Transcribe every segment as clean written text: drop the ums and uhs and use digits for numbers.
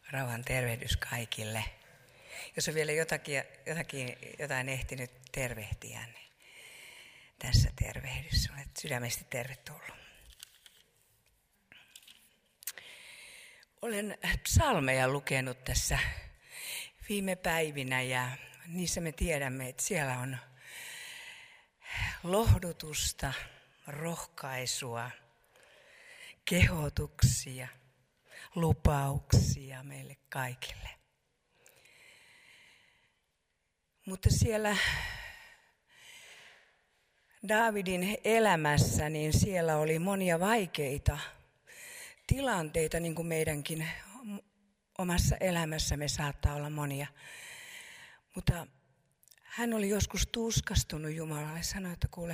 Rauhan tervehdys kaikille. Jos on vielä jotain ehtinyt tervehtiä, niin tässä tervehdys. Olet sydämesti tervetullut. Olen psalmeja lukenut tässä viime päivinä ja niissä me tiedämme, että siellä on lohdutusta, rohkaisua, kehotuksia, lupauksia meille kaikille. Mutta siellä Daavidin elämässä, niin siellä oli monia vaikeita tilanteita, niin kuin meidänkin omassa elämässämme saattaa olla monia. Mutta hän oli joskus tuskastunut Jumalalle ja sanoi, että kuule,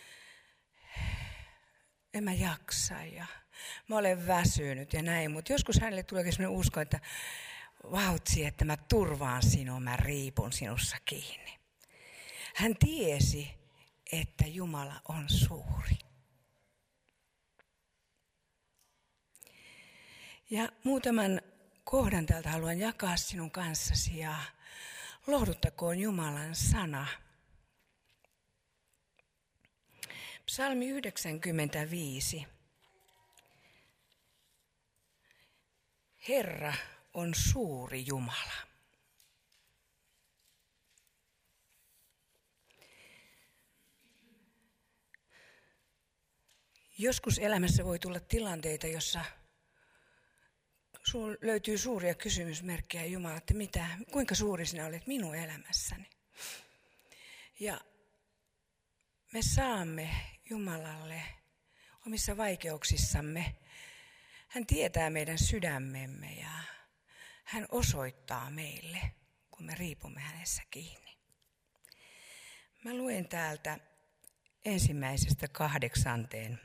en mä jaksa ja mä olen väsynyt ja näin. Mutta joskus hänelle tulee sellainen usko, että vautsi, että mä turvaan sinua, mä riipun sinussa kiinni. Hän tiesi, että Jumala on suuri. Ja muutaman kohdan täältä haluan jakaa sinun kanssasi ja lohduttakoon Jumalan sana. Psalmi 95. Herra on suuri Jumala. Joskus elämässä voi tulla tilanteita, jossa löytyy suuria kysymysmerkkejä Jumala, että kuinka suuri sinä olet minun elämässäni. Ja me saamme Jumalalle omissa vaikeuksissamme. Hän tietää meidän sydämemme ja hän osoittaa meille, kun me riipumme hänessä kiinni. Mä luen täältä 1:8.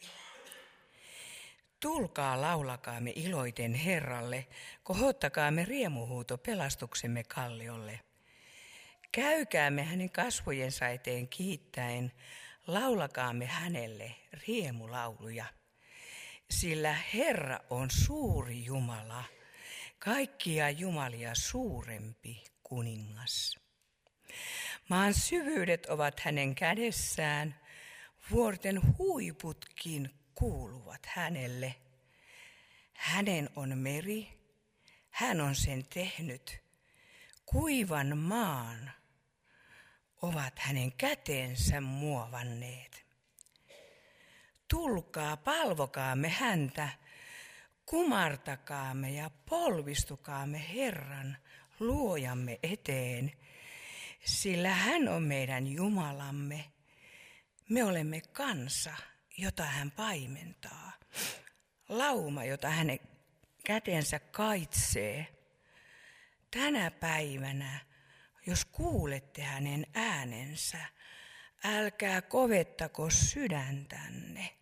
Tulkaa, laulakaamme iloiten Herralle, kohottakaamme riemuhuuto pelastuksemme kalliolle. Käykäämme hänen kasvojensa eteen kiittäen, laulakaamme hänelle riemulauluja. Sillä Herra on suuri Jumala, kaikkia jumalia suurempi kuningas. Maan syvyydet ovat hänen kädessään, vuorten huiputkin kuuluvat hänelle. Hänen on meri, hän on sen tehnyt. Kuivan maan ovat hänen käteensä muovanneet. Tulkaa, palvokaamme häntä, kumartakaamme ja polvistukaamme Herran luojamme eteen, sillä hän on meidän Jumalamme. Me olemme kansa, jota hän paimentaa, lauma, jota hänen kätensä kaitsee. Tänä päivänä, jos kuulette hänen äänensä, älkää kovettako sydäntänne.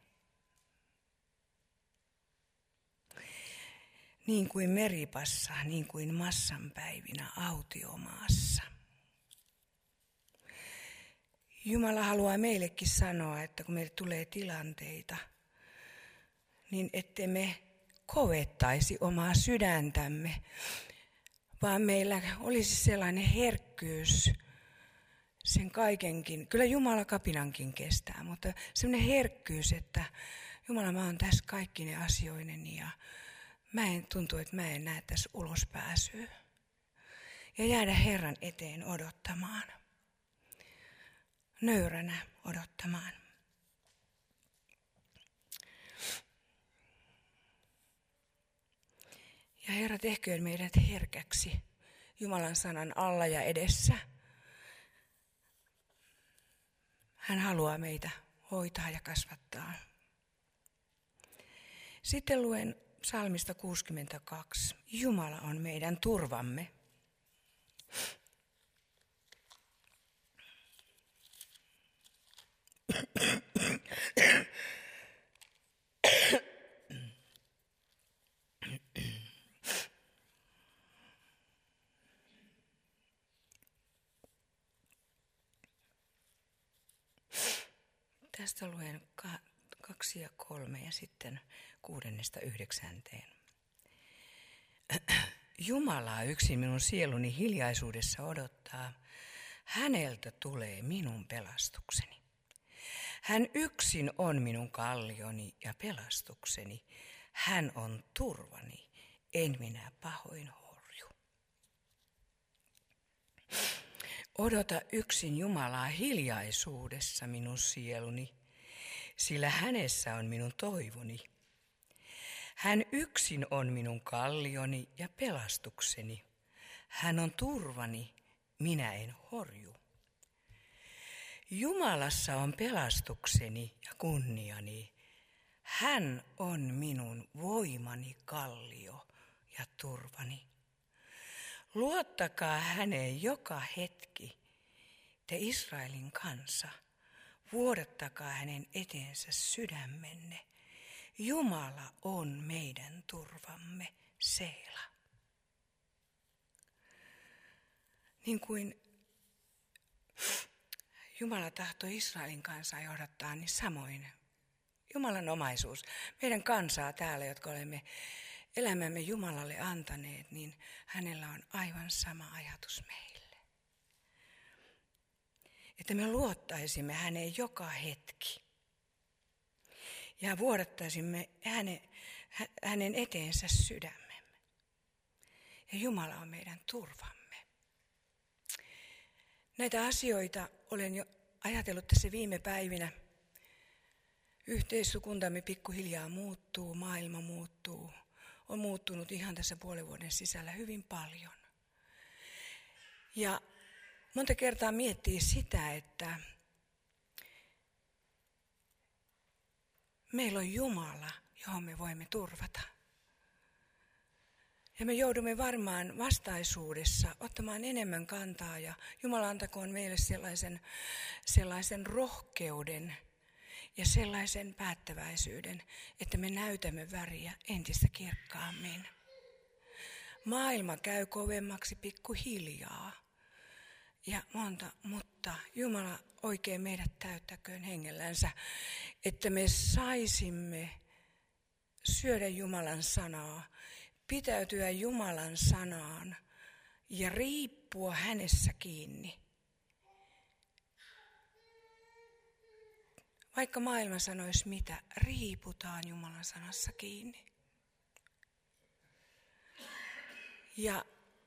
Niin kuin Meribassa, niin kuin Massan päivinä autiomaassa. Jumala haluaa meillekin sanoa, että kun meille tulee tilanteita, niin ettemme kovettaisi omaa sydäntämme, vaan meillä olisi sellainen herkkyys sen kaikenkin. Kyllä Jumala kapinankin kestää, mutta sellainen herkkyys, että Jumala, mä oon tässä kaikkine asioineni ja tuntuu, että mä en näe tässä ulospääsyä. Ja jäädä Herran eteen odottamaan. Nöyränä odottamaan. Ja Herra, tehköön meidät herkäksi Jumalan sanan alla ja edessä. Hän haluaa meitä hoitaa ja kasvattaa. Sitten luen psalmista 62. Jumala on meidän turvamme. Tästä luen 2 ja 3 ja sitten 6-9. Jumalaa yksin minun sieluni hiljaisuudessa odottaa, häneltä tulee minun pelastukseni. Hän yksin on minun kallioni ja pelastukseni. Hän on turvani, en minä pahoin horju. Odota yksin Jumalaa hiljaisuudessa minun sieluni, sillä hänessä on minun toivoni. Hän yksin on minun kallioni ja pelastukseni. Hän on turvani, minä en horju. Jumalassa on pelastukseni ja kunniani. Hän on minun voimani kallio ja turvani. Luottakaa häneen joka hetki, te Israelin kansa. Vuodattakaa hänen eteensä sydämenne. Jumala on meidän turvamme, Seela. Niin kuin Jumala tahtoi Israelin kansaa johdattaa, niin samoin Jumalan omaisuus, meidän kansaa täällä, jotka olemme elämämme Jumalalle antaneet, niin hänellä on aivan sama ajatus meille. Että me luottaisimme häneen joka hetki ja vuodattaisimme hänen eteensä sydämemme. Ja Jumala on meidän turvamme. Näitä asioita olen jo ajatellut tässä viime päivinä. Yhteiskuntamme pikkuhiljaa muuttuu, maailma muuttuu. On muuttunut ihan tässä puolen vuoden sisällä hyvin paljon. Ja monta kertaa miettii sitä, että meillä on Jumala, johon me voimme turvata. Ja me joudumme varmaan vastaisuudessa ottamaan enemmän kantaa ja Jumala antakoon meille sellaisen rohkeuden ja sellaisen päättäväisyyden, että me näytämme väriä entistä kirkkaammin. Maailma käy kovemmaksi pikkuhiljaa mutta Jumala oikein meidät täyttäköön hengellänsä, että me saisimme syödä Jumalan sanaa, pitäytyä Jumalan sanaan ja riippua hänessä kiinni. Vaikka maailma sanoisi mitä, riiputaan Jumalan sanassa kiinni. Ja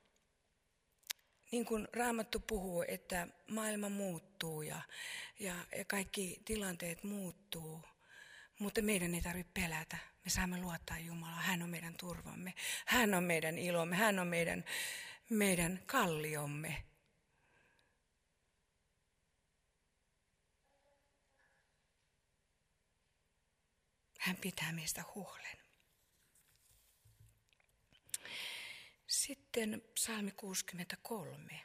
niin kuin Raamattu puhuu, että maailma muuttuu ja kaikki tilanteet muuttuu, mutta meidän ei tarvitse pelätä. Me saamme luottaa Jumalaan. Hän on meidän turvamme. Hän on meidän ilomme. Hän on meidän kalliomme. Hän pitää meistä huolen. Sitten psalmi 63.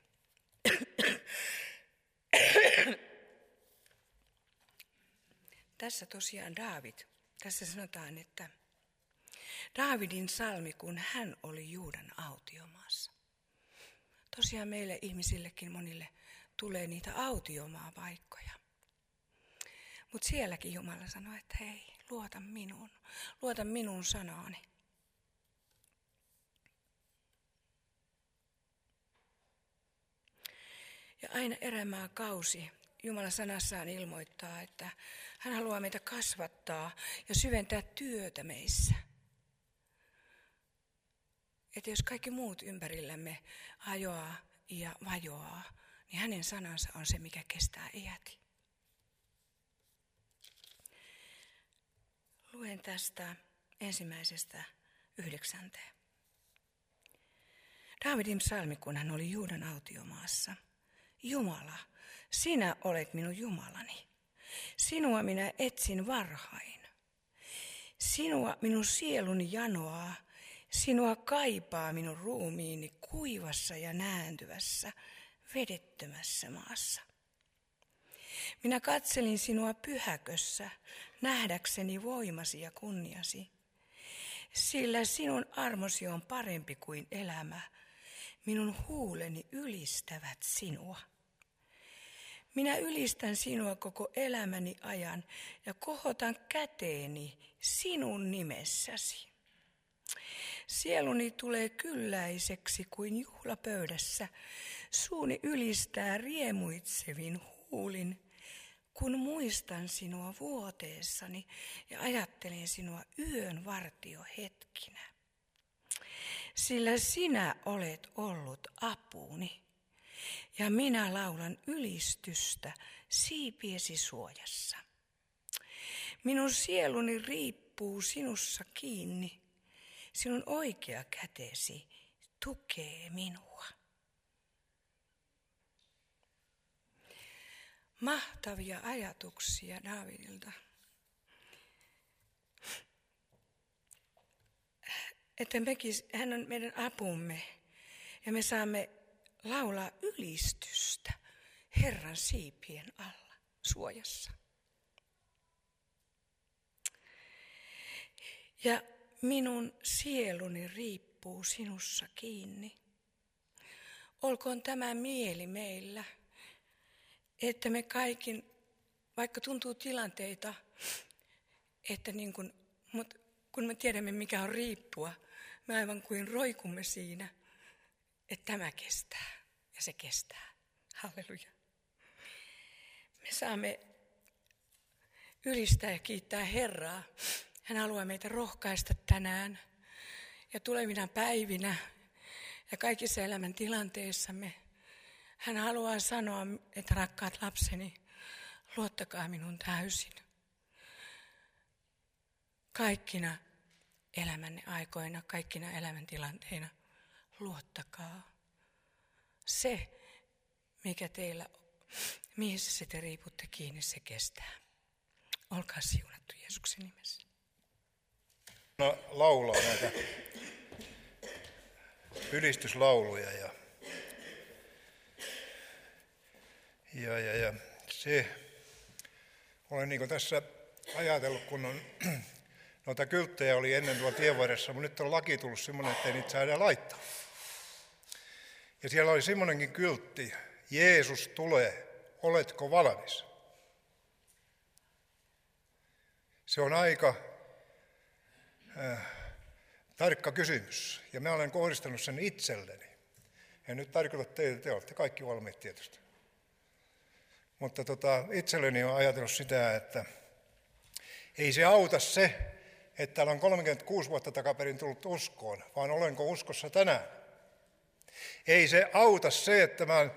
Tässä tosiaan tässä sanotaan, että Daavidin psalmi, kun hän oli Juudan autiomaassa. Tosiaan meille ihmisillekin monille tulee niitä autiomaa-paikkoja. Mutta sielläkin Jumala sanoi, että hei, luota minun sanaani. Ja aina erämaakausi Jumala sanassaan ilmoittaa, että hän haluaa meitä kasvattaa ja syventää työtä meissä. Että jos kaikki muut ympärillämme hajoaa ja vajoaa, niin hänen sanansa on se, mikä kestää iäti. Luen tästä 1:9. Daavidin psalmi, kun hän oli Juudan autiomaassa. Jumala, sinä olet minun Jumalani. Sinua minä etsin varhain. Sinua minun sieluni janoaa. Sinua kaipaa minun ruumiini kuivassa ja nääntyvässä, vedettömässä maassa. Minä katselin sinua pyhäkössä, nähdäkseni voimasi ja kunniasi. Sillä sinun armosi on parempi kuin elämä. Minun huuleni ylistävät sinua. Minä ylistän sinua koko elämäni ajan ja kohotan käteeni sinun nimessäsi. Sieluni tulee kylläiseksi kuin juhlapöydässä. Suuni ylistää riemuitsevin huulin, kun muistan sinua vuoteessani ja ajattelen sinua yön vartiohetkinä. Sillä sinä olet ollut apuni, ja minä laulan ylistystä siipiesi suojassa. Minun sieluni riippuu sinussa kiinni, sinun oikea kätesi tukee minua. Mahtavia ajatuksia Daavidilta. Että hän on meidän apumme ja me saamme laulaa ylistystä Herran siipien alla suojassa. Ja minun sieluni riippuu sinussa kiinni. Olkoon tämä mieli meillä, että me kaikin, vaikka tuntuu tilanteita, että mutta kun me tiedämme mikä on riippua, me aivan kuin roikumme siinä, että tämä kestää ja se kestää. Halleluja. Me saamme ylistää ja kiittää Herraa. Hän haluaa meitä rohkaista tänään ja tulevina päivinä ja kaikissa elämän tilanteissamme. Hän haluaa sanoa, että rakkaat lapseni, luottakaa minun täysin. Kaikkina elämänne aikoina, kaikkina elämäntilanteina, luottakaa. Se, mikä teillä, missä te riiputte kiinni, se kestää. Olkaa siunattu Jeesuksen nimessä. Laulaa näitä ylistyslauluja ja se olen niin kuin tässä ajatellut, kun on noita kylttejä oli ennen tuolla tienvarressa, mutta nyt on laki tullut semmoinen, että ei niitä saa enää laittaa. Ja siellä oli semmoinenkin kyltti, Jeesus tulee, oletko valmis? Se on aika tarkka kysymys, ja mä olen kohdistanut sen itselleni. En nyt tarkoita teille, te olette kaikki valmiit tietysti. Mutta itselleni olen ajatellut sitä, että ei se auta se, että täällä on 36 vuotta takaperin tullut uskoon, vaan olenko uskossa tänään. Ei se auta se, että mä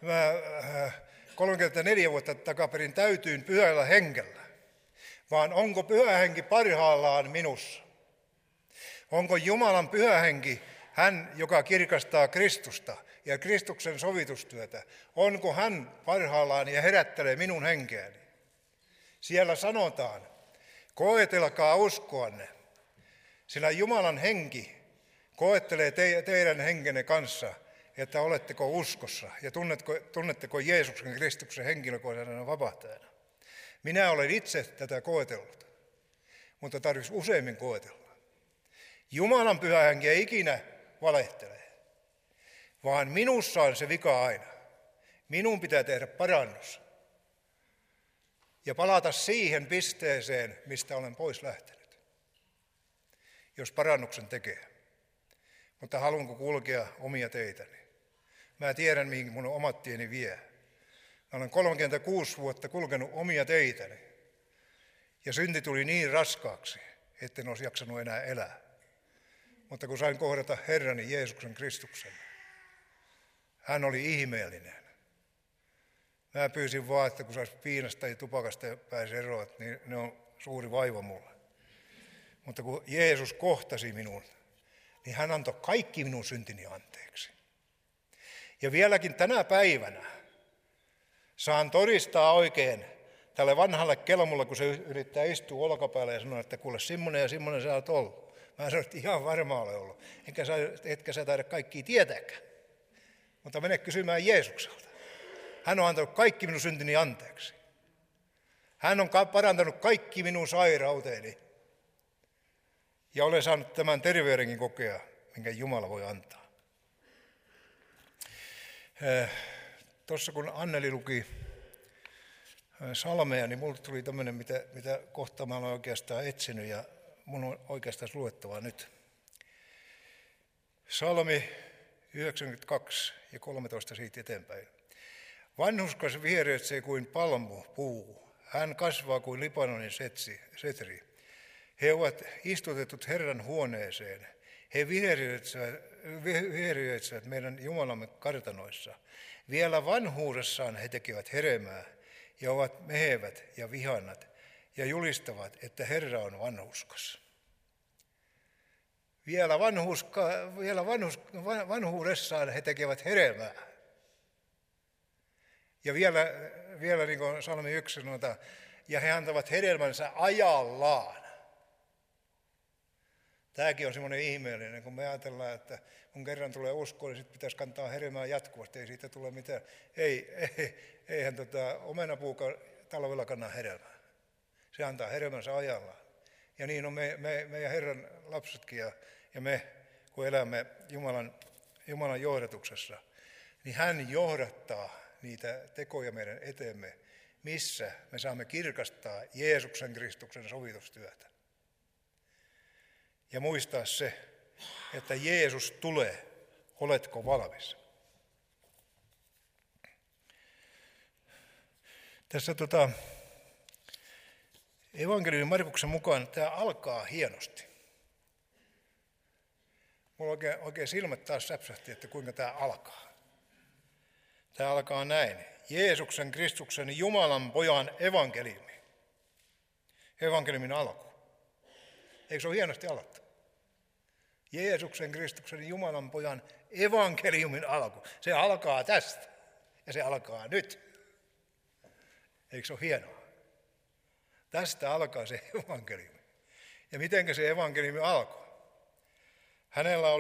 34 vuotta takaperin täytyin pyhällä hengellä, vaan onko pyhä henki parhaillaan minussa. Onko Jumalan pyhä henki hän, joka kirkastaa Kristusta ja Kristuksen sovitustyötä, onko hän parhaillaan ja herättelee minun henkeäni? Siellä sanotaan, koetelkaa uskoanne, sillä Jumalan henki koettelee teidän henkenne kanssa, että oletteko uskossa ja tunnetteko Jeesuksen Kristuksen henkilökohtaisena vapahtajana. Minä olen itse tätä koetellut, mutta tarvitsisi useimmin koetella. Jumalan pyhä henki ei ikinä valehtele, vaan minussa on se vika aina. Minun pitää tehdä parannus ja palata siihen pisteeseen, mistä olen pois lähtenyt, jos parannuksen tekee. Mutta haluanko kulkea omia teitäni? Mä tiedän, mihin mun omat tieni vie. Mä olen 36 vuotta kulkenut omia teitäni ja synti tuli niin raskaaksi, etten olisi jaksanut enää elää. Mutta kun sain kohdata Herrani Jeesuksen Kristuksen, hän oli ihmeellinen. Mä pyysin vaan, että kun saisi viinasta ja tupakasta ja pääsi eroon, niin ne on suuri vaiva mulle. Mutta kun Jeesus kohtasi minun, niin hän antoi kaikki minun syntini anteeksi. Ja vieläkin tänä päivänä saan todistaa oikein tälle vanhalle kelmulle, kun se yrittää istua olkapäällä ja sanoa, että kuule, semmoinen ja semmoinen sä oot ollut. Mä sanoin, että ihan varmaan olen ollut. Etkä sä taida kaikkia tietääkään. Mutta mene kysymään Jeesukselta. Hän on antanut kaikki minun syntini anteeksi. Hän on parantanut kaikki minun sairauteeni. Ja olen saanut tämän terveydenkin kokea, minkä Jumala voi antaa. Tuossa kun Anneli luki salmeja, niin mulle tuli tämmöinen, mitä kohta mä olen oikeastaan etsinyt ja mun on oikeastaan luettavaa nyt. Psalmi 92 ja 13 siitä eteenpäin. Vanhurskas viherrytsee kuin palmupuu. Hän kasvaa kuin Libanonin setri. He ovat istutetut Herran huoneeseen. He viherrytsevät meidän Jumalamme kartanoissa. Vielä vanhuudessaan he tekevät hedelmää ja ovat mehevät ja vihannat ja julistavat, että Herra on vanhurskas. Vielä vanhuudessaan he tekevät hedelmää. Ja vielä niin kuin Psalmi 1 sanotaan, ja he antavat hedelmänsä ajallaan. Tämäkin on semmoinen ihmeellinen, kun me ajatellaan, että kun kerran tulee uskoon, niin sitten pitäisi kantaa hedelmää jatkuvasti, ei siitä tule mitään. Eihän omenapuukaan talvella kanna hedelmää. Se antaa hedelmänsä ajallaan. Ja niin on meidän Herran lapsetkin ja me, kun elämme Jumalan johdatuksessa, niin hän johdattaa niitä tekoja meidän eteemme, missä me saamme kirkastaa Jeesuksen Kristuksen sovitustyötä. Ja muistaa se, että Jeesus tulee, oletko valmis? Tässä evankeliumin Markuksen mukaan tämä alkaa hienosti. Mulla oikein silmät taas säpsähti, että kuinka tämä alkaa. Tämä alkaa näin. Jeesuksen Kristuksen Jumalan pojan evankeliumi. Evankeliumin alku. Eikö se ole hienosti alattu? Jeesuksen Kristuksen Jumalan pojan evankeliumin alku. Se alkaa tästä ja se alkaa nyt. Eikö se ole hienoa? Tästä alkaa se evankeliumi. Ja miten se evankeliumi alkoi? Hänellä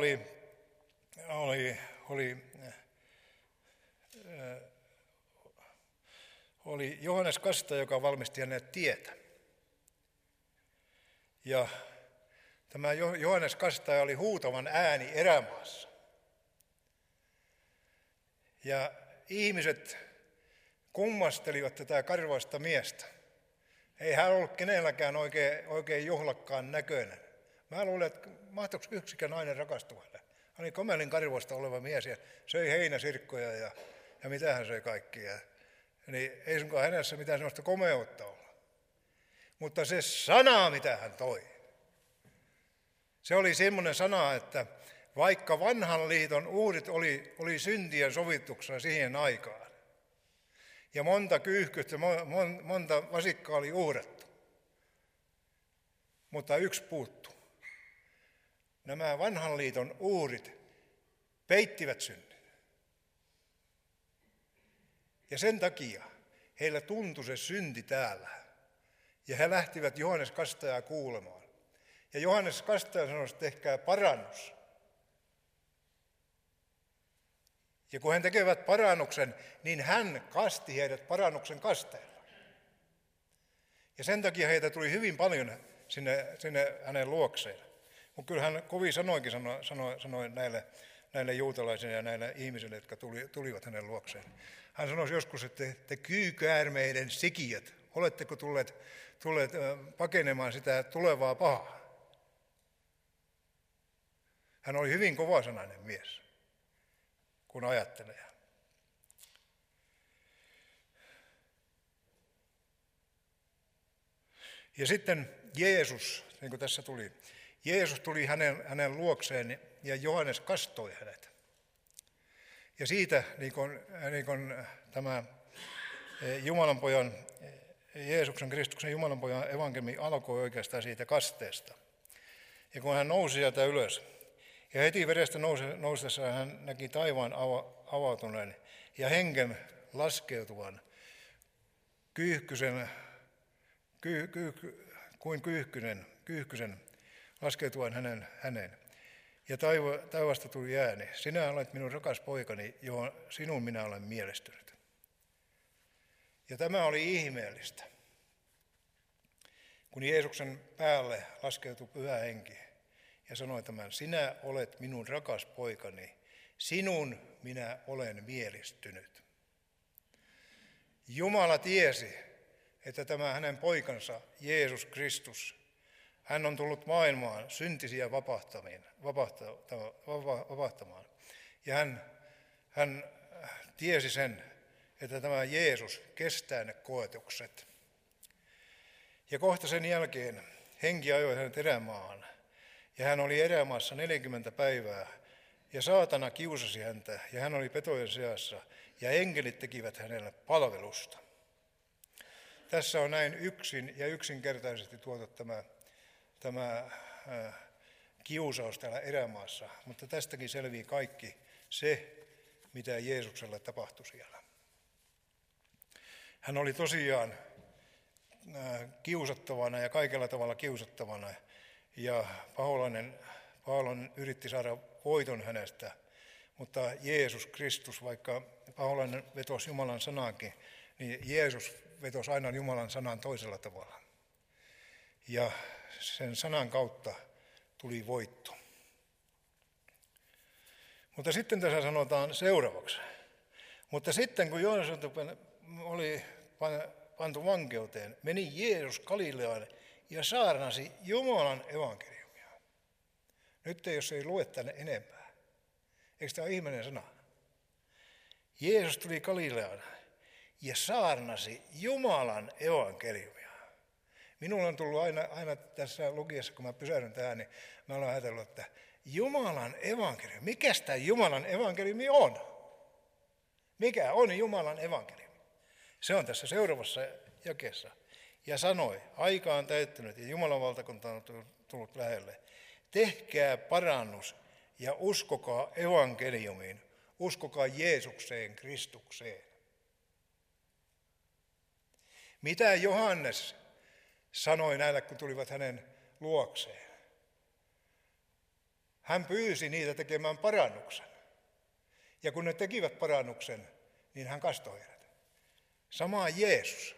oli Johannes Kastaja, joka valmisti hänelle tietä. Ja tämä Johannes Kastaja oli huutavan ääni erämaassa. Ja ihmiset kummastelivat tätä karvaista miestä. Ei hän ollut kenelläkään oikein juhlakkaan näköinen. Mä luulen, että mahtoiko yksikään nainen rakastua hänelle. Hän oli komelin karvoista oleva mies ja söi heinäsirkkoja ja mitä hän söi kaikkia. Niin ei sunkaan hänessä mitään sellaista komeutta olla. Mutta se sana, mitä hän toi, se oli semmoinen sana, että vaikka vanhan liiton uhrit oli syntien sovituksena siihen aikaan, ja monta kyyhkystä, monta vasikkaa oli uhrattu, mutta yksi puuttu. Nämä vanhan liiton uhrit peittivät synnin. Ja sen takia heillä tuntui se synti täällä. Ja he lähtivät Johannes Kastajaa kuulemaan. Ja Johannes Kastaja sanoi, että tehkää parannus. Ja kun he tekevät parannuksen, niin hän kasti heidät parannuksen kasteella. Ja sen takia heitä tuli hyvin paljon sinne hänen luokseen. Mutta kyllä hän kovin sanoikin sanoi näille juutalaisille ja näille ihmisille, jotka tulivat hänen luokseen. Hän sanoi joskus, että te kyykäärmeiden sikiöt, oletteko tulleet pakenemaan sitä tulevaa pahaa? Hän oli hyvin kovasanainen mies, kun ajattelee. Ja sitten Jeesus, niin kuin tässä tuli, Jeesus tuli hänen luokseen ja Johannes kastoi hänet. Ja siitä niin kuin tämä Jumalanpojan, Jeesuksen Kristuksen Jumalanpojan evankeliumi alkoi oikeastaan siitä kasteesta. Ja kun hän nousi sieltä ylös, ja heti vedestä noustessa hän näki taivaan avautuneen ja hengen laskeutuvan kuin kyyhkysen laskeutuvan häneen. Ja taivaasta tuli ääni, sinä olet minun rakas poikani, johon sinun minä olen mielestynyt. Ja tämä oli ihmeellistä, kun Jeesuksen päälle laskeutui Pyhä Henki ja sanoi tämän, sinä olet minun rakas poikani, sinun minä olen mielistynyt. Jumala tiesi, että tämä hänen poikansa, Jeesus Kristus, Hän on tullut maailmaan syntisiä vapahtamaan. Ja hän tiesi sen, että tämä Jeesus kestää ne koetukset. Ja kohta sen jälkeen henki ajoi hänet erämaahan. Ja hän oli erämaassa 40 päivää. Ja saatana kiusasi häntä, ja hän oli petojen seassa, ja enkelit tekivät hänelle palvelusta. Tässä on näin yksinkertaisesti tuotu tämä kiusaus täällä erämaassa, mutta tästäkin selvii kaikki se, mitä Jeesukselle tapahtui siellä. Hän oli tosiaan kiusattavana ja kaikella tavalla kiusattavana, ja paholainen yritti saada voiton hänestä, mutta Jeesus Kristus, vaikka paholainen vetosi Jumalan sanaakin, niin Jeesus vetosi aina Jumalan sanan toisella tavalla. Ja sen sanan kautta tuli voitto. Mutta sitten tässä sanotaan seuraavaksi. Mutta sitten kun Joosef oli pantu vankeuteen, meni Jeesus Galileaan ja saarnasi Jumalan evankeliumia. Nyt jos ei lue tänne enempää. Eikö tämä ole ihmeinen sana? Jeesus tuli Galileaan ja saarnasi Jumalan evankeliumia. Minulla on tullut aina tässä lukiessa, kun mä pysähdyn tähän, niin mä olen ajatellut, että Jumalan evankeliumi. Mikäs tämä Jumalan evankeliumi on? Mikä on Jumalan evankeliumi? Se on tässä seuraavassa jakeessa. Ja sanoi, aika on täyttynyt ja Jumalan valtakunta on tullut lähelle. Tehkää parannus ja uskokaa evankeliumiin. Uskokaa Jeesukseen, Kristukseen. Mitä Johannes sanoi näille, kun tulivat hänen luokseen? Hän pyysi niitä tekemään parannuksen. Ja kun ne tekivät parannuksen, niin hän kastoi heidät. Sama Jeesus.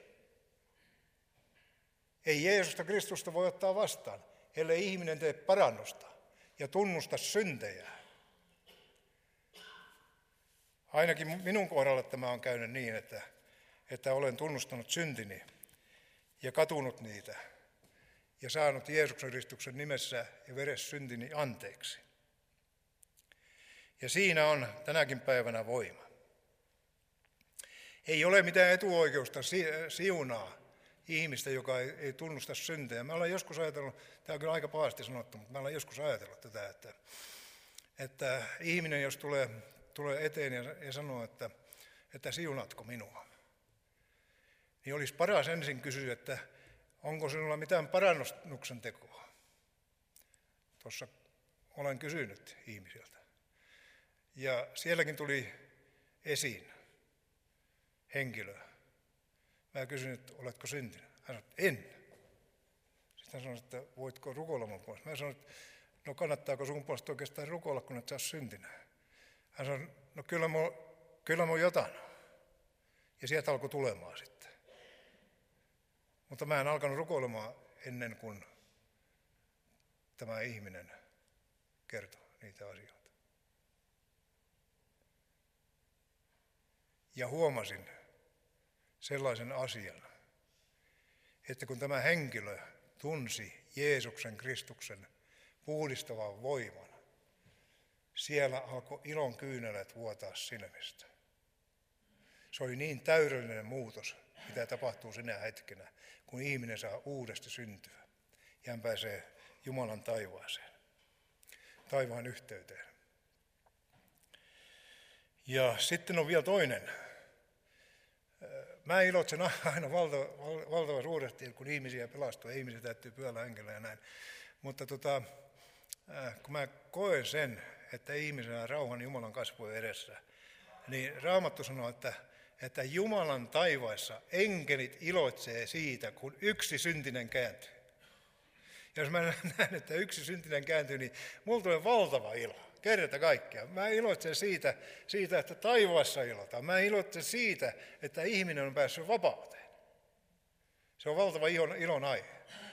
Ei Jeesusta Kristusta voi ottaa vastaan, ellei ihminen tee parannusta ja tunnusta syntejä. Ainakin minun kohdalla tämä on käynyt niin, että olen tunnustanut syntini ja katunut niitä ja saanut Jeesuksen Kristuksen nimessä ja veressä syntini anteeksi. Ja siinä on tänäkin päivänä voima. Ei ole mitään etuoikeusta siunaa ihmistä, joka ei tunnusta syntejä. Mä olen joskus ajatellut, tämä on kyllä aika pahasti sanottu, mutta mä olen joskus ajatellut tätä, että ihminen, jos tulee eteen ja sanoo, että siunatko minua, niin olisi paras ensin kysyä, että onko sinulla mitään parannuksen tekoa. Tuossa olen kysynyt ihmisiltä. Ja sielläkin tuli esiin henkilö. Mä kysyin, että oletko syntynyt? Hän sanoi, että en. Sitten hän sanoi, että voitko rukoilla mun puolesta? Mä sanoin, että no kannattaako sun puolesta oikeastaan rukoilla, kun et saa syntinä? Hän sanoi, no kyllä mun jotain. Ja sieltä alkoi tulemaan sitten. Mutta mä en alkanut rukoilemaan ennen kuin tämä ihminen kertoi niitä asioita. Ja huomasin sellaisen asian, että kun tämä henkilö tunsi Jeesuksen Kristuksen puhdistavan voiman, siellä alkoi ilon kyynelät vuotaa silmistä. Se oli niin täydellinen muutos, mitä tapahtuu sinä hetkenä, kun ihminen saa uudesti syntyä ja hän pääsee Jumalan taivaaseen, taivaan yhteyteen. Ja sitten on vielä toinen. Mä iloitsen aina valtavan suuresti, kun ihmisiä pelastuu, ihmisiä täyttyy pyhällä hengellä ja näin. Mutta kun mä koen sen, että ihmisenä rauhan Jumalan kasvojen edessä, niin Raamattu sanoo, että Jumalan taivaissa enkelit iloitsee siitä, kun yksi syntinen kääntyy. Jos mä näen, että yksi syntinen kääntyy, niin mulla tulee valtava ilo. Kerta kaikkiaan. Mä iloitsen siitä, että taivaassa ilotaan. Mä iloitsen siitä, että ihminen on päässyt vapauteen. Se on valtava ilon aihe.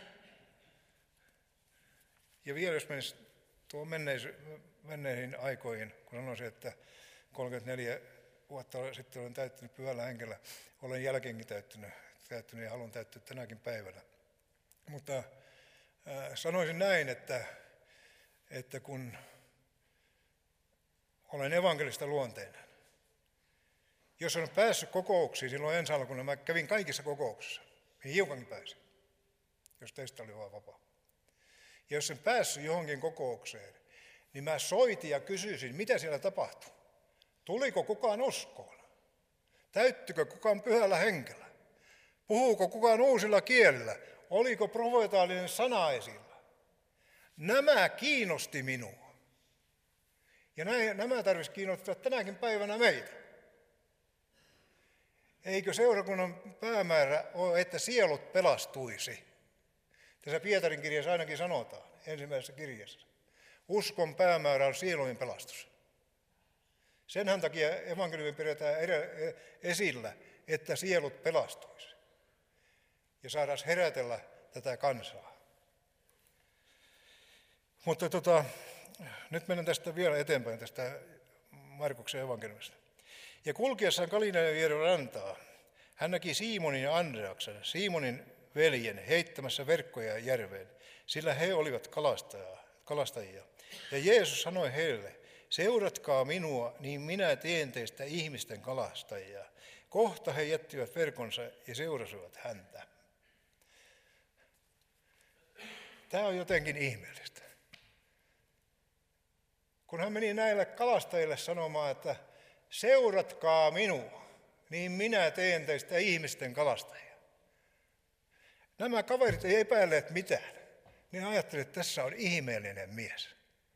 Ja vielä jos menisi tuohon menneisiin aikoihin, kun sanoisin, että 34 vuotta sitten olen täyttänyt pyhällä hengellä, olen jälkeenkin täyttänyt ja haluan täyttää tänäkin päivänä. Mutta sanoisin näin, että kun olen evankelista luonteinen, jos olen päässyt kokouksiin silloin ensi alkuun, mä kävin kaikissa kokouksissa, niin hiukankin pääsin, jos teistä oli vaan vapaa. Ja jos en päässyt johonkin kokoukseen, niin mä soitin ja kysyisin, mitä siellä tapahtui. Tuliko kukaan uskoon? Täyttykö kukaan pyhällä hengellä? Puhuuko kukaan uusilla kielillä? Oliko profeetallinen sana esillä? Nämä kiinnosti minua. Ja nämä tarvitsisi kiinnostaa tänäkin päivänä meitä. Eikö seurakunnan päämäärä ole, että sielut pelastuisi? Tässä Pietarin kirjassa ainakin sanotaan, ensimmäisessä kirjassa. Uskon päämäärä on sielujen pelastus. Senhän takia evankeliumi pidetään esillä, että sielut pelastuisi. Ja saadaan herätellä tätä kansaa. Mutta nyt mennään tästä vielä eteenpäin, tästä Markuksen evankeliumista. Ja kulkiessaan Galilean vierellä rantaa, hän näki Simonin ja Andreaksen, Simonin veljen, heittämässä verkkoja järveen, sillä he olivat kalastajia. Ja Jeesus sanoi heille, seuratkaa minua, niin minä teen teistä ihmisten kalastajia. Kohta he jättivät verkonsa ja seurasivat häntä. Tämä on jotenkin ihmeellistä. Kun hän meni näille kalastajille sanomaan, että seuratkaa minua, niin minä teen teistä ihmisten kalastajia. Nämä kaverit ei epäilleet mitään. Ne ajattelivat, että tässä on ihmeellinen mies.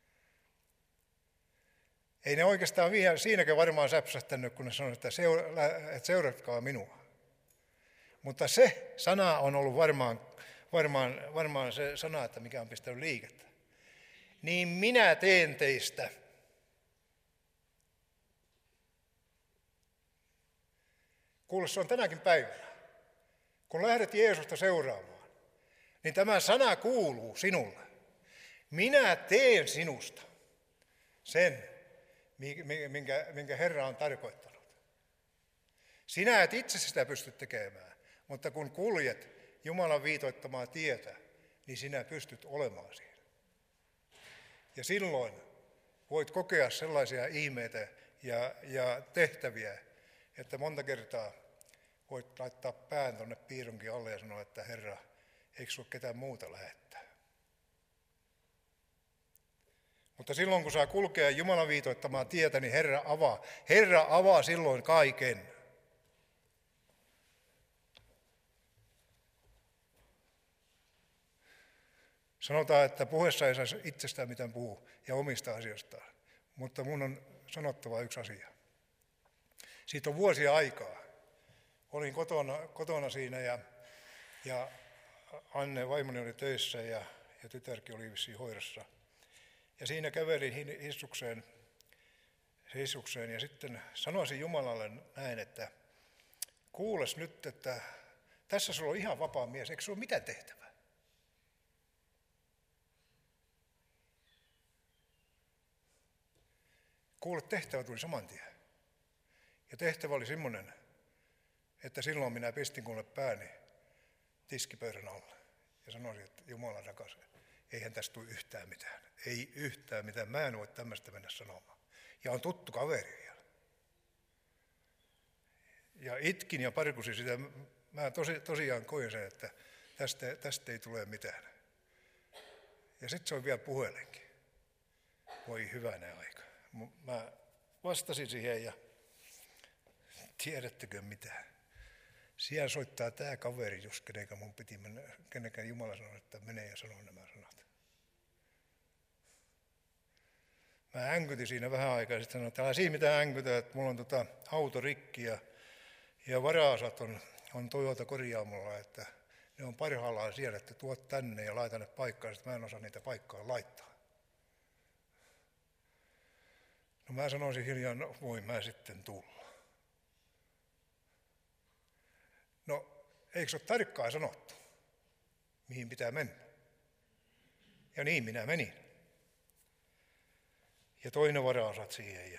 Ei ne oikeastaan siinäkään varmaan säpsähtänyt, kun ne sanoivat, että seuratkaa minua. Mutta se sana on ollut varmaan se sana, että mikä on pistänyt liikettä. Niin minä teen teistä. Kuule, se on tänäkin päivänä. Kun lähdet Jeesusta seuraamaan, niin tämä sana kuuluu sinulle. Minä teen sinusta sen, minkä Herra on tarkoittanut. Sinä et itse sitä pysty tekemään, mutta kun kuljet Jumalan viitoittamaa tietä, niin sinä pystyt olemaan siinä. Ja silloin voit kokea sellaisia ihmeitä ja tehtäviä, että monta kertaa voit laittaa pään tuonne piirunkin alle ja sanoa, että Herra, eikö sinulle ketään muuta lähettää? Mutta silloin kun saa kulkea Jumalan viitoittamaa tietä, niin Herra avaa silloin kaiken. Sanotaan, että puheessa ei saisi itsestään mitään puhua ja omista asioistaan, mutta minun on sanottava yksi asia. Siitä on vuosia aikaa. Olin kotona siinä ja Anne vaimoni oli töissä ja tytärkin oli vissiin hoidossa. Ja siinä kävelin hissukseen ja sitten sanoisin Jumalalle näin, että kuules nyt, että tässä sulla on ihan vapaa mies, eikö sulla ole mitään tehtävää? Kuule, tehtävä tuli saman tien. Ja tehtävä oli semmoinen, että silloin minä pistin kuule pääni tiskipöydän alle ja sanoisin, että Jumala rakas, eihän tästä tule yhtään mitään. Ei yhtään mitään, mä en voi tämmöistä mennä sanomaan. Ja on tuttu kaveri vielä. Ja itkin ja parkusin sitä, mä tosiaan koin sen, että tästä ei tule mitään. Ja sitten se on vielä puhelinkin. Voi hyvänen aika. Mä vastasin siihen ja tiedättekö mitä? Siellä soittaa tämä kaveri, just kenenkä mun piti mennä, kenenkään Jumala sanoi, että mene ja sano nämä sanat. Mä änkytin siinä vähän aikaa ja sitten sanoin, että älä siinä mitään änkytä, että mulla on auto rikki ja varaosat on Toyota korjaamolla, että ne on parhaillaan siellä, että tuot tänne ja laita ne paikkaan, että mä en osaa niitä paikkaan laittaa. No mä sanoisin hiljaa, no voin mä sitten tulla. No eikö se ole tarkkaan sanottu, mihin pitää mennä? Ja niin minä menin. Ja toinen varaosat siihen ja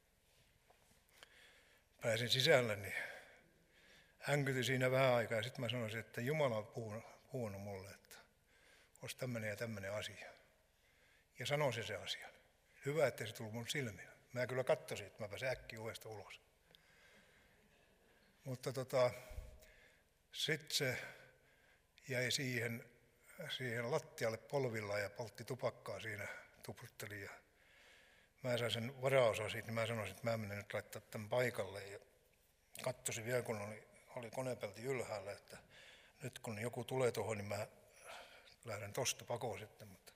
pääsin sisälle, niin änkytin siinä vähän aikaa ja sitten mä sanoisin, että Jumala on puhunut mulle, että olisi tämmöinen ja tämmöinen asia. Ja sanoi se asian. Hyvä, ettei se tullut mun silmiin. Mä kyllä katsoisin, että mä pääsen äkkiä ovesta ulos. Mutta sitten se jäi siihen lattialle polvilla ja poltti tupakkaa siinä, tuputteli. Ja mä sain sen varaosaa siitä, niin mä sanoisin, että mä menen nyt laittaa tämän paikalle. Ja katsoisin vielä, kun oli konepelti ylhäällä, että nyt kun joku tulee tuohon, niin mä lähden tosta pakoon sitten. Mutta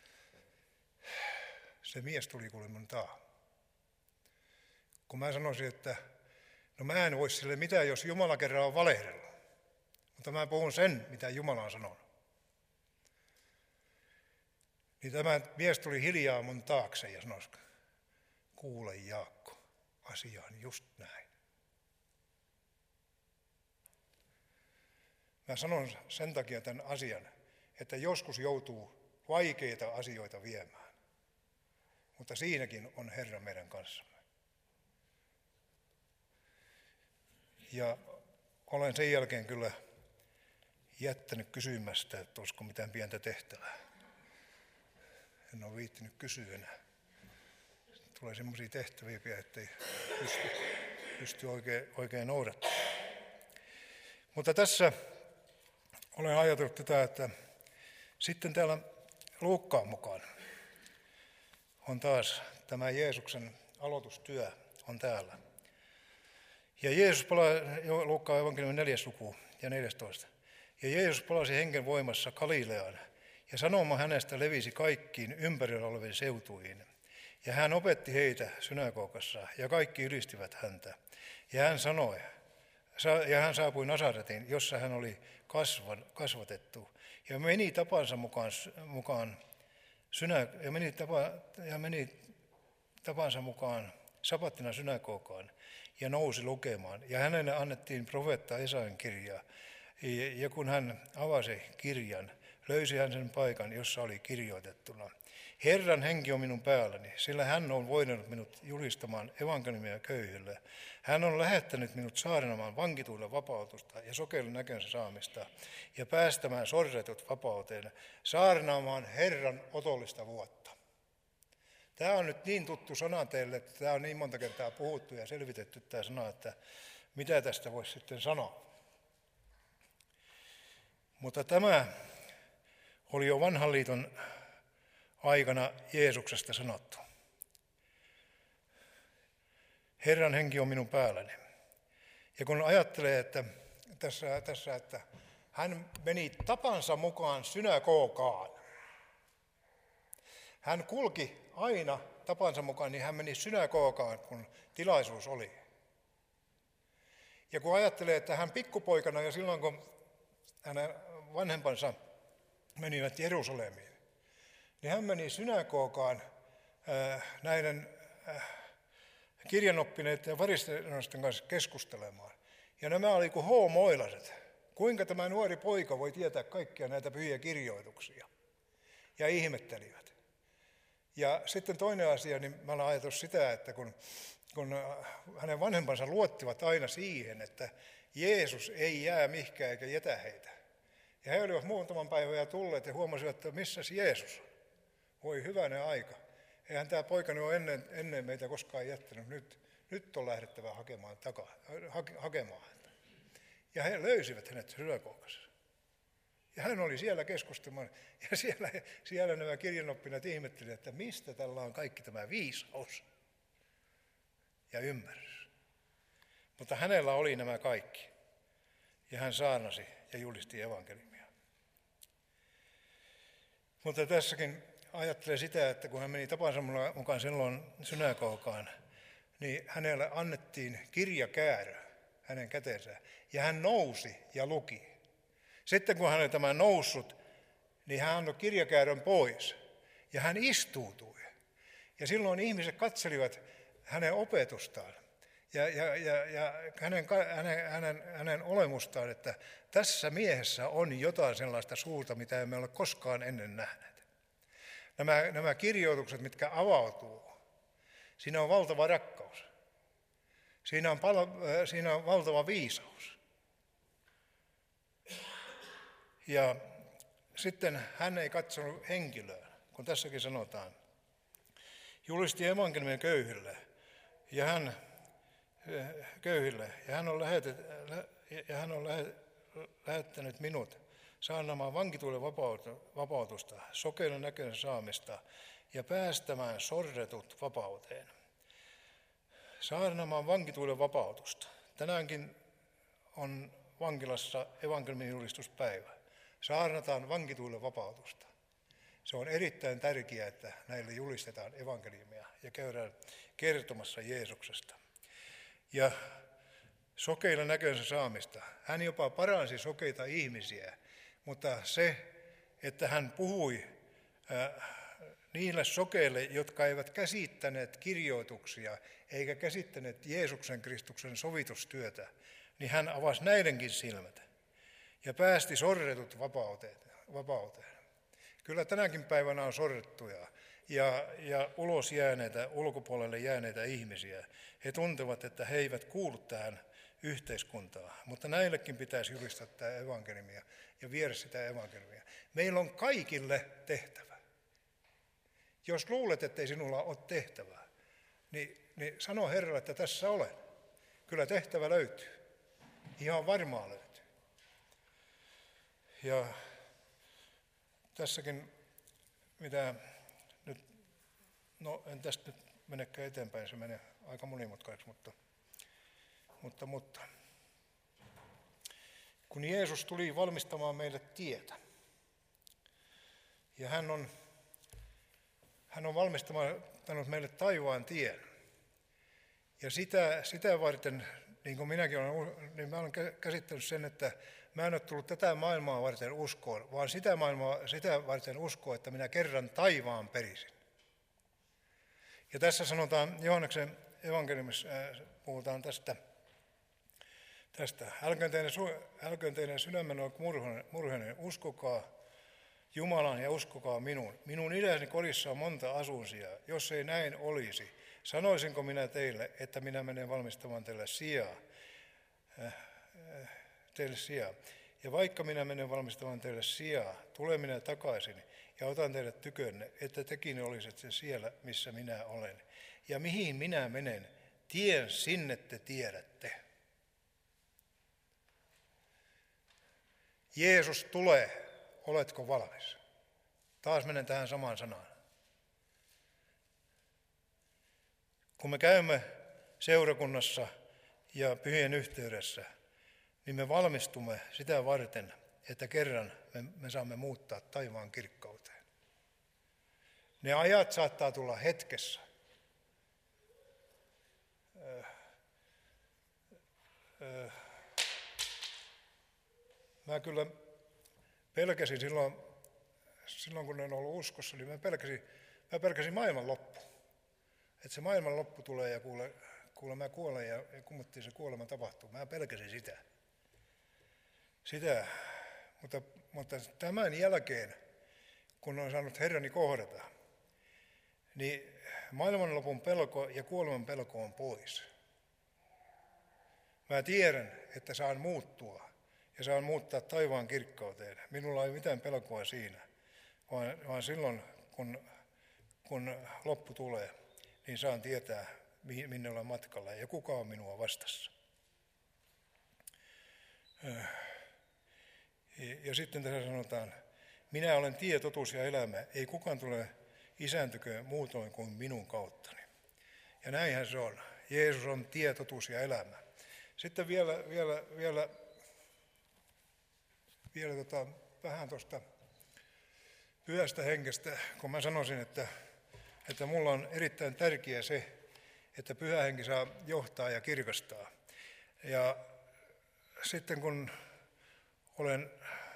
se mies tuli kuule mun taa. Kun mä sanoisin, että no mä en voi sille mitään, jos Jumala kerran on valehdellut. Mutta mä puhun sen, mitä Jumala on sanonut. Niin tämä mies tuli hiljaa mun taakse ja sanoi, kuule Jaakko, asia on just näin. Mä sanon sen takia tämän asian, että joskus joutuu vaikeita asioita viemään. Mutta siinäkin on Herra meidän kanssamme. Ja olen sen jälkeen kyllä jättänyt kysymästä, että olisiko mitään pientä tehtävää. En ole viittinyt kysyä enää. Tulee semmoisia tehtäviä, ettei pysty oikein noudattamaan. Mutta tässä olen ajatellut tätä, että sitten täällä Luukkaan mukaan on taas tämä Jeesuksen aloitustyö on täällä. Ja Jeesus palasi, Luukkaan evankeliumin 4. luku ja 14. Ja Jeesus palasi hengen voimassa Galileaan, ja sanoma hänestä levisi kaikkiin ympärillä oleviin seutuihin. Ja hän opetti heitä synagogassa, ja kaikki ylistivät häntä. Ja hän saapui Nasaretiin, jossa hän oli kasvatettu, ja meni tapansa mukaan sapattina synagogaan, ja nousi lukemaan. Ja hänelle annettiin profeetta Esajan kirjaa. Ja kun hän avasi kirjan, löysi hän sen paikan, jossa oli kirjoitettuna. Herran henki on minun päälläni, sillä hän on voinut minut julistamaan evankeliumia köyhille. Hän on lähettänyt minut saarnaamaan vankituille vapautusta ja sokeille näkönsä saamista ja päästämään sorretut vapauteen, saarnaamaan Herran otollista vuotta. Tämä on nyt niin tuttu sana teille, että tämä on niin monta kertaa puhuttu ja selvitetty tämä sana, että mitä tästä voisi sitten sanoa. Mutta tämä oli jo vanhan liiton aikana Jeesuksesta sanottu. Herran henki on minun päälläni. Ja kun ajattelee, että tässä että hän meni tapansa mukaan synagogaan. Hän kulki aina tapansa mukaan, niin hän meni synagogaan, kun tilaisuus oli. Ja kun ajattelee, että hän pikkupoikana ja silloin, kun hänen vanhempansa menivät Jerusalemiin, niin hän meni synagogaan näiden kirjanoppineiden ja farisealaisten kanssa keskustelemaan. Ja nämä oli kuin hoomoilaiset. Kuinka tämä nuori poika voi tietää kaikkia näitä pyhiä kirjoituksia? Ja ihmettelivät. Ja sitten toinen asia, niin mä olen ajatellut sitä, että kun hänen vanhempansa luottivat aina siihen, että Jeesus ei jää mihinkään eikä jätä heitä. Ja he olivat muutaman päivän ja tulleet ja huomasivat, että missäs Jeesus on. Voi hyvänen aika. Eihän tämä poikani ole ennen meitä koskaan jättänyt. Nyt on lähdettävä hakemaan häntä. Ja he löysivät hänet synagogassa. Ja hän oli siellä keskustelemaan. Ja siellä nämä kirjanoppineet ihmettelivät, että mistä tällä on kaikki tämä viisaus ja ymmärrys. Mutta hänellä oli nämä kaikki. Ja hän saarnasi ja julisti evankeliumia. Mutta tässäkin ajattelee sitä, että kun hän meni tapansa mukaan silloin synagogaan, niin hänelle annettiin kirjakäärö hänen käteensä. Ja hän nousi ja luki. Sitten kun hän oli tämän noussut, niin hän antoi kirjakäärön pois. Ja hän istuutui. Ja silloin ihmiset katselivat hänen opetustaan ja hänen olemustaan, että tässä miehessä on jotain sellaista suurta, mitä emme ole koskaan ennen nähneet. Nämä kirjoitukset, mitkä avautuu, siinä on valtava rakkaus. Siinä on valtava viisaus. Ja sitten hän ei katsonut henkilöön, kun tässäkin sanotaan. Julisti evankeliumia köyhille ja hän on lähettänyt minut saarnaamaan vankituille vapautusta, sokeiden näkönsä saamista ja päästämään sorretut vapauteen. Saarnaamaan vankituille vapautusta. Tänäänkin on vankilassa evankeliumin julistuspäivä. Saarnataan vankituille vapautusta. Se on erittäin tärkeää, että näille julistetaan evankeliumia ja käydään kertomassa Jeesuksesta. Ja sokeilla näkönsä saamista. Hän jopa paransi sokeita ihmisiä, mutta se, että hän puhui niille sokeille, jotka eivät käsittäneet kirjoituksia eikä käsittäneet Jeesuksen Kristuksen sovitustyötä, niin hän avasi näidenkin silmät ja päästi sorretut vapauteen. Kyllä tänäkin päivänä on sorrettuja ja ulos jääneitä, ulkopuolelle jääneitä ihmisiä. He tuntevat, että he eivät kuulu tähän yhteiskuntaan, mutta näillekin pitäisi julistaa tämä evankeliumia ja viedä sitä evankeliumia. Meillä on kaikille tehtävä. Jos luulet, ettei sinulla ole tehtävää, niin sano Herralle, että tässä olen. Kyllä tehtävä löytyy. Ihan varmaan löytyy. Ja tässäkin, mitä nyt, no en tästä nyt menekään eteenpäin, se menee aika monimutkaiseksi, mutta kun Jeesus tuli valmistamaan meille tietä, ja hän on valmistanut meille taivaan tien, ja sitä varten, niin kuin minäkin olen, niin mä olen käsittänyt sen, että mä en ole tullut tätä maailmaa varten uskoon, vaan sitä varten uskoa, että minä kerran taivaan perisin. Ja tässä sanotaan, Johanneksen evankeliumissa puhutaan tästä älköön teidän sydämen ole murheinen, uskokaa Jumalan ja uskokaa minuun. Minun idässäni kodissa on monta asunsijaa. Jos ei näin olisi, sanoisinko minä teille, että minä menen valmistamaan teille sijaa. Ja vaikka minä menen valmistamaan teille sijaa, tulen minä takaisin ja otan teidät tykönne, että tekin olisitte siellä, missä minä olen. Ja mihin minä menen, tien sinne te tiedätte. Jeesus tulee, oletko valmis? Taas menen tähän samaan sanaan. Kun me käymme seurakunnassa ja pyhien yhteydessä, niin me valmistumme sitä varten, että kerran me saamme muuttaa taivaan kirkkauteen. Ne ajat saattaa tulla hetkessä. Mä kyllä pelkäsin silloin kun en ollut uskossa, niin mä pelkäsin maailman loppu. Että se maailman loppu tulee ja kuule mä kuolen ja kummattiin se kuolema tapahtuu. Mä pelkäsin sitä. Mutta tämän jälkeen, kun olen saanut Herrani kohdata, niin maailmanlopun pelko ja kuoleman pelko on pois. Mä tiedän, että saan muuttua ja saan muuttaa taivaan kirkkauteen. Minulla ei mitään pelkoa siinä, vaan silloin, kun loppu tulee, niin saan tietää, minne olen matkalla ja kuka on minua vastassa. Ja sitten tässä sanotaan, minä olen tie, totuus ja elämä, ei kukaan tule Isän tykö muutoin kuin minun kauttani. Ja näinhän se on. Jeesus on tie, totuus ja elämä. Sitten vielä vähän tuosta pyhästä hengestä, kun mä sanoisin, että mulla on erittäin tärkeää se, että pyhä henki saa johtaa ja kirkastaa. Ja sitten kun olen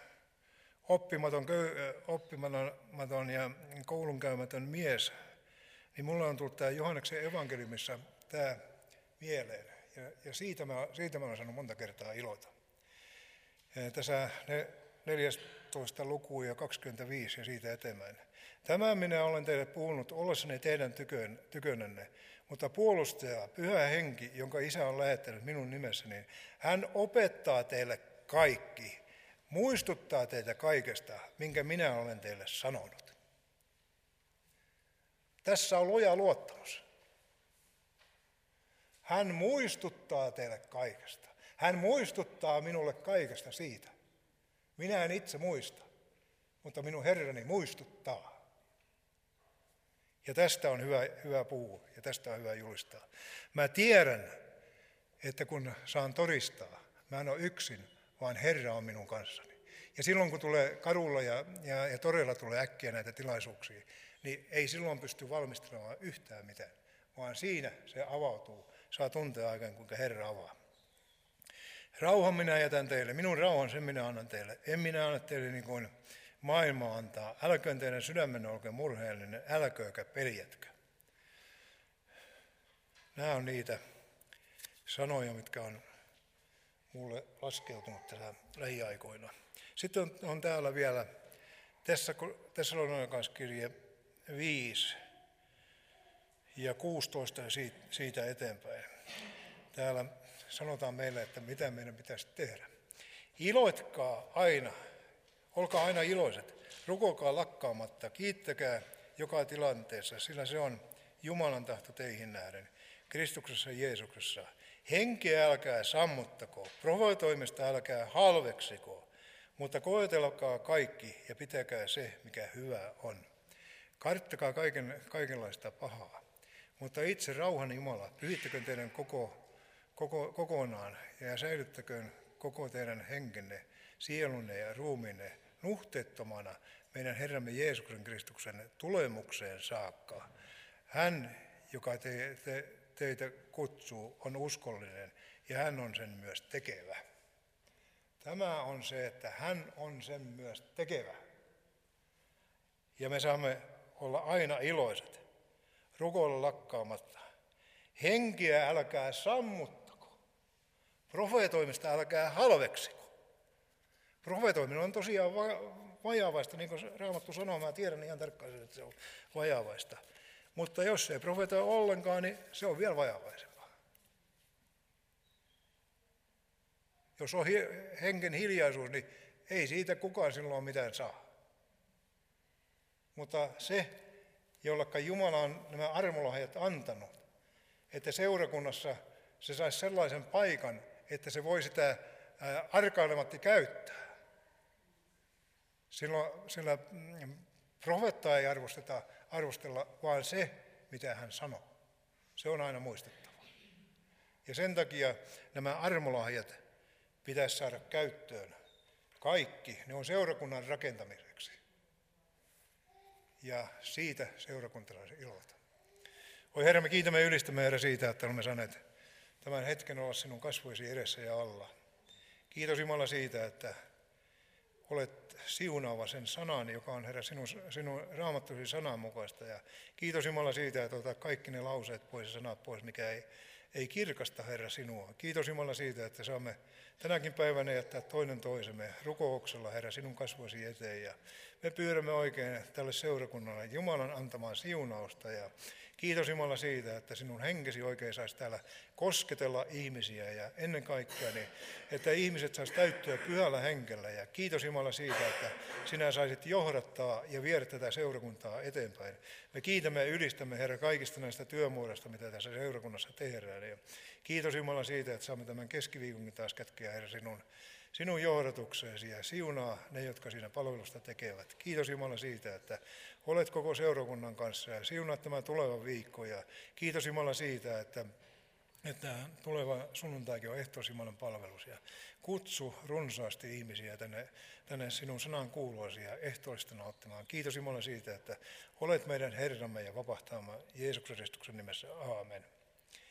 oppimaton ja koulunkäymätön mies, niin mulla on tullut tämä Johanneksen evankeliumissa tämä mieleen. Ja siitä mä olen saanut monta kertaa ilota. Tässä 14 luku ja 25 ja siitä eteenpäin. Tämän minä olen teille puhunut ollessani teidän tykönänne, mutta puolustaja, pyhä henki, jonka Isä on lähettänyt minun nimessäni, hän opettaa teille kaikki, muistuttaa teitä kaikesta, minkä minä olen teille sanonut. Tässä on luja luottamus. Hän muistuttaa teille kaikesta. Hän muistuttaa minulle kaikesta siitä. Minä en itse muista, mutta minun Herrani muistuttaa. Ja tästä on hyvä puhua ja tästä on hyvä julistaa. Mä tiedän, että kun saan todistaa, mä en ole yksin, vaan Herra on minun kanssani. Ja silloin kun tulee kadulla ja torilla tulee äkkiä näitä tilaisuuksia, niin ei silloin pysty valmistelemaan yhtään mitään, vaan siinä se avautuu. Saa tuntea aikaan, kuinka Herra avaa. Rauhan minä jätän teille, minun rauhan sen minä annan teille. En minä anna teille niin kuin maailma antaa. Älköön teidän sydämenne olko murheellinen, älköökä peljätkö. Nämä on niitä sanoja, mitkä on mulle laskeutunut tässä lähiaikoina. Sitten on täällä vielä Tessalonikalaiskirje 5 ja 16 ja siitä eteenpäin. Täällä sanotaan meille, että mitä meidän pitäisi tehdä. Iloitkaa aina, olkaa aina iloiset, rukoilkaa lakkaamatta, kiittäkää joka tilanteessa, sillä se on Jumalan tahto teihin nähden, Kristuksessa Jeesuksessa. Henkeä älkää sammuttako, profetoimista älkää halveksiko, mutta koetelkaa kaikki ja pitäkää se, mikä hyvä on. Karttakaa kaikenlaista pahaa, mutta itse rauhan Jumala, pyhittäköön teidän kokonaan ja säilyttäköön koko teidän henkenne, sielunne ja ruumiinne nuhteettomana meidän Herramme Jeesuksen Kristuksen tulemukseen saakka. Hän, joka teitä kutsuu, on uskollinen ja hän on sen myös tekevä. Tämä on se, että hän on sen myös tekevä. Ja me saamme olla aina iloiset, rukoilla lakkaamatta. Henkiä älkää sammuttako, profetoimista älkää halveksiko. Profetoiminen on tosiaan vajavaista, niin kuin Raamattu sanoo, mä tiedän ihan tarkkaan, että se on vajavaista. Mutta jos ei profetoi ollenkaan, niin se on vielä vajavaisempaa. Jos on henken hiljaisuus, niin ei siitä kukaan silloin mitään saa. Mutta se, jollekka Jumala on nämä armolahjat antanut, että seurakunnassa se saisi sellaisen paikan, että se voi sitä arkailematta käyttää. Sillä profeettaa ei arvostella, vaan se, mitä hän sanoo. Se on aina muistettava. Ja sen takia nämä armolahjat pitäisi saada käyttöön. Kaikki, ne on seurakunnan rakentamiseksi. Ja siitä seurakuntalaisen ilota. Oi Herra, me kiitämme ja ylistämme Herra siitä, että olemme saaneet tämän hetken olla sinun kasvoisi edessä ja alla. Kiitos Jumala siitä, että olet siunaava sen sanan, joka on Herra sinun raamattusi sanan mukaista. Ja kiitos Jumala siitä, että otat kaikki ne lauseet pois ja sanat pois, mikä ei kirkasta Herra sinua. Kiitos Jumala siitä, että saamme tänäkin päivänä jättää toinen toisemme rukouksella Herra sinun kasvoisi eteen. Ja me pyydämme oikein tälle seurakunnalle Jumalan antamaa siunausta ja kiitos Jumala siitä, että sinun henkesi oikein saisi täällä kosketella ihmisiä ja ennen kaikkea, niin, että ihmiset saisi täyttyä pyhällä henkellä. Ja kiitos Jumala siitä, että sinä saisit johdattaa ja viedä tätä seurakuntaa eteenpäin. Me kiitämme ja ylistämme Herra kaikista näistä työmuodoista, mitä tässä seurakunnassa tehdään. Ja kiitos Jumala siitä, että saamme tämän keskiviikonkin taas kätkeä Herra sinun johdatukseesi ja siunaa ne, jotka siinä palvelusta tekevät. Kiitos Jumala siitä, että olet koko seurakunnan kanssa ja siunaat tämä tuleva viikko. Ja kiitos Jumala siitä, että tuleva sunnuntaikin on ehtoosjumalan palvelus. Ja kutsu runsaasti ihmisiä tänne sinun sanan kuuluasi ja ehtoollista nauttimaan. Kiitos Jumala siitä, että olet meidän Herramme ja vapahtajamme Jeesuksen Kristuksen nimessä. Aamen.